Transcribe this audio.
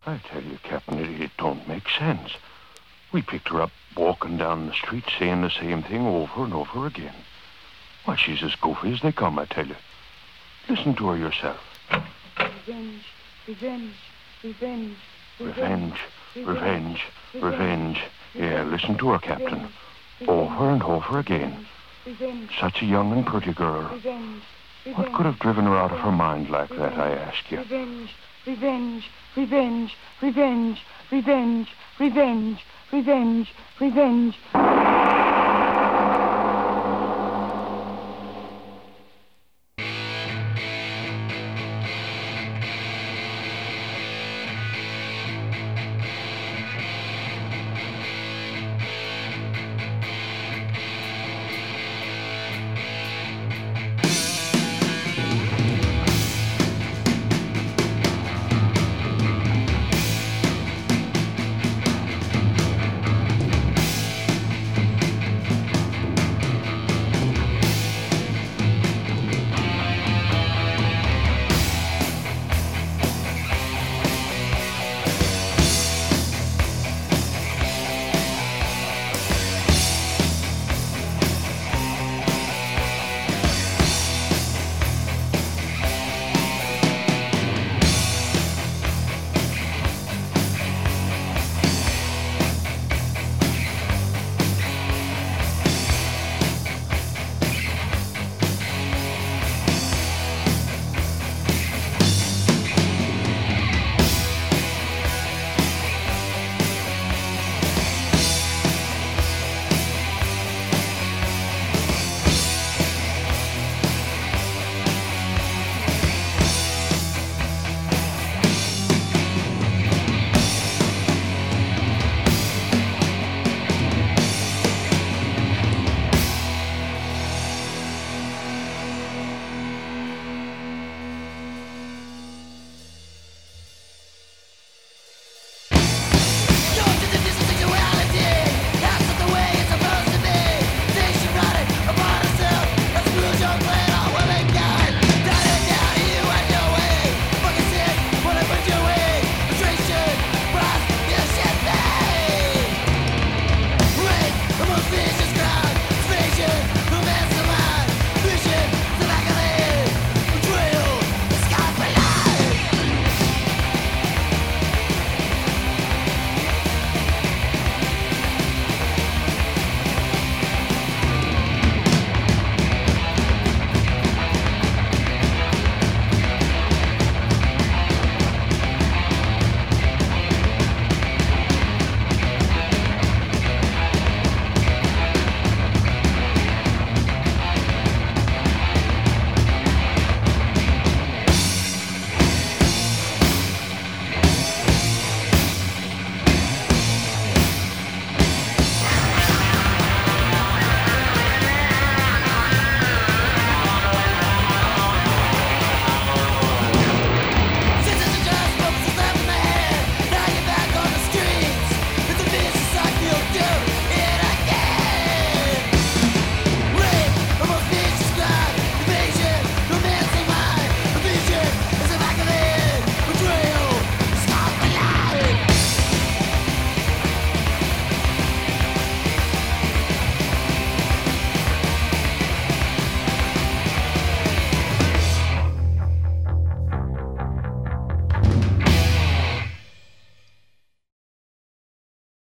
I tell you, Captain, it don't make sense. We picked her up walking down the street saying the same thing over and over again. Why, she's as goofy as they come, I tell you. Listen to her yourself. Revenge, revenge, revenge, Revenge, revenge, revenge. Yeah, listen to her, Captain. Over and over again. Such a young and pretty girl. What could have driven her out of her mind like that, I ask you? Revenge, revenge, revenge, revenge, revenge, revenge, revenge, revenge.